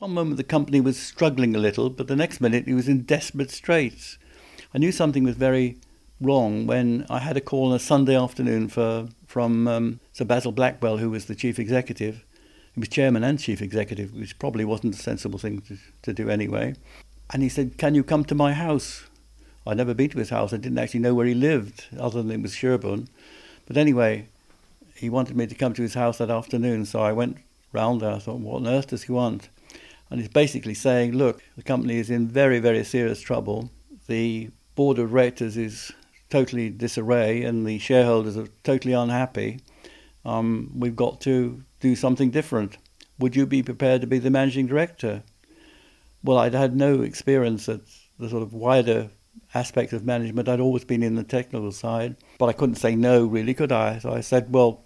One moment the company was struggling a little, but the next minute it was in desperate straits. I knew something was very wrong when I had a call on a Sunday afternoon from Sir Basil Blackwell, who was the chief executive. He was chairman and chief executive, which probably wasn't a sensible thing to do anyway. And he said, "Can you come to my house?" I'd never been to his house. I didn't actually know where he lived, other than it was Sherborne. But anyway, he wanted me to come to his house that afternoon, so I went round there. I thought, what on earth does he want? And he's basically saying, look, the company is in very, very serious trouble. The board of directors is totally disarray and the shareholders are totally unhappy. We've got to do something different. Would you be prepared to be the managing director? Well, I'd had no experience at the sort of wider aspect of management. I'd always been in the technical side, but I couldn't say no, really, could I? So I said, well,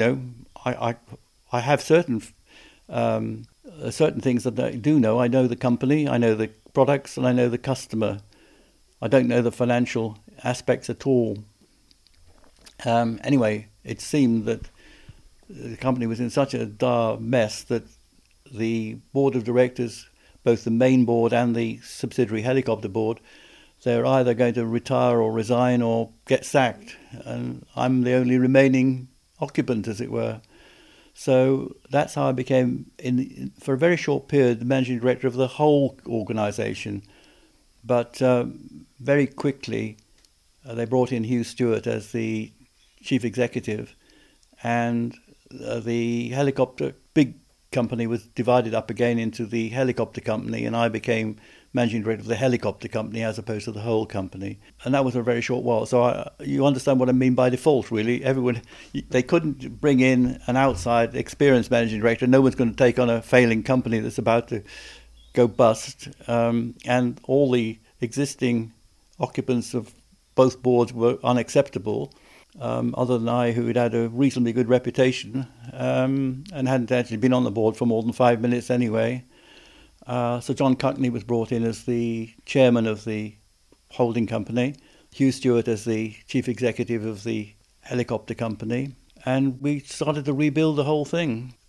I have certain things that I do know. I know the company, I know the products, and I know the customer. I don't know the financial aspects at all. Anyway, it seemed that the company was in such a dire mess that the board of directors, both the main board and the subsidiary helicopter board, they're either going to retire or resign or get sacked. And I'm the only remaining occupant, as it were. So that's how I became, for a very short period, the managing director of the whole organisation. But very quickly, they brought in Hugh Stewart as the chief executive, and the helicopter big company was divided up again into the helicopter company, and I became managing director of the helicopter company as opposed to the whole company. And that was a very short while. So you understand what I mean by default, really. They couldn't bring in an outside experienced managing director. No one's going to take on a failing company that's about to go bust. And all the existing occupants of both boards were unacceptable, other than I, who had a reasonably good reputation and hadn't actually been on the board for more than 5 minutes anyway. So John Cuckney was brought in as the chairman of the holding company, Hugh Stewart as the chief executive of the helicopter company, and we started to rebuild the whole thing.